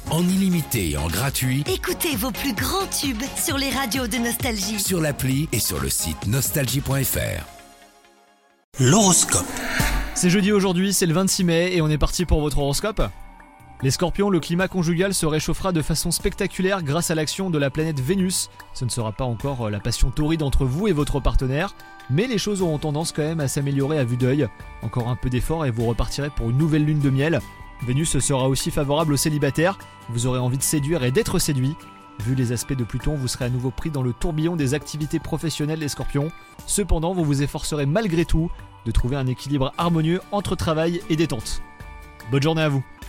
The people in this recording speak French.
en illimité et en gratuit Écoutez vos plus grands tubes sur les radios de Nostalgie. sur l'appli et sur le site nostalgie.fr. L'horoscope. C'est jeudi aujourd'hui, c'est le 26 mai et on est parti pour votre horoscope. Les Scorpions, le climat conjugal se réchauffera de façon spectaculaire grâce à l'action de la planète Vénus. Ce ne sera pas encore la passion torride entre vous et votre partenaire, mais les choses auront tendance quand même à s'améliorer à vue d'œil. Encore un peu d'effort et vous repartirez pour une nouvelle lune de miel. Vénus sera aussi favorable aux célibataires, vous aurez envie de séduire et d'être séduit. Vu les aspects de Pluton, vous serez à nouveau pris dans le tourbillon des activités professionnelles des Scorpions. Cependant, vous vous efforcerez malgré tout de trouver un équilibre harmonieux entre travail et détente. Bonne journée à vous.